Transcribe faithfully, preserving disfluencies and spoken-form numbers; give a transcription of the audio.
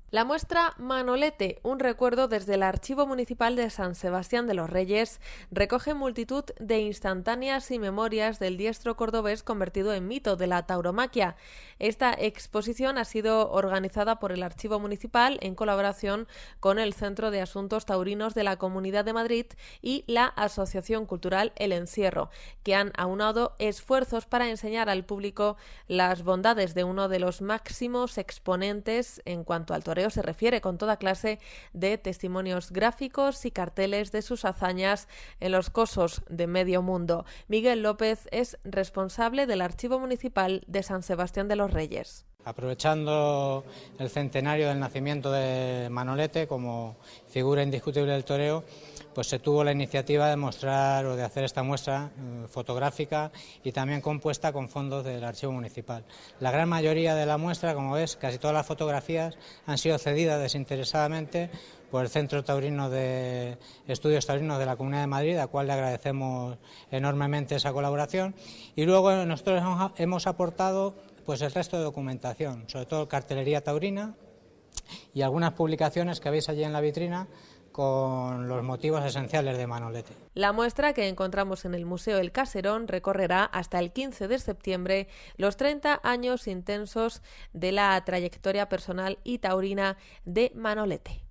La muestra Manolete, un recuerdo desde el Archivo Municipal de San Sebastián de los Reyes, recoge multitud de instantáneas y memorias del diestro cordobés convertido en mito de la tauromaquia. Esta exposición ha sido organizada por el Archivo Municipal en colaboración con el Centro de Asuntos Taurinos de la Comunidad de Madrid y la Asociación Cultural El Encierro, que han aunado esfuerzos para enseñar al público las bondades de uno de los máximos exponentes en cuanto al toreo se refiere, con toda clase de testimonios gráficos y carteles de sus hazañas en los cosos de medio mundo. Miguel López es responsable del Archivo Municipal de San Sebastián de los Reyes. Aprovechando el centenario del nacimiento de Manolete como figura indiscutible del toreo, pues se tuvo la iniciativa de mostrar o de hacer esta muestra eh, fotográfica y también compuesta con fondos del Archivo Municipal. La gran mayoría de la muestra, como ves, casi todas las fotografías han sido cedidas desinteresadamente por el Centro Taurino de Estudios Taurinos de la Comunidad de Madrid, a cual le agradecemos enormemente esa colaboración. Y luego nosotros hemos aportado pues el resto de documentación, sobre todo cartelería taurina y algunas publicaciones que veis allí en la vitrina con los motivos esenciales de Manolete. La muestra, que encontramos en el Museo El Caserón, recorrerá hasta el quince de septiembre los treinta años intensos de la trayectoria personal y taurina de Manolete.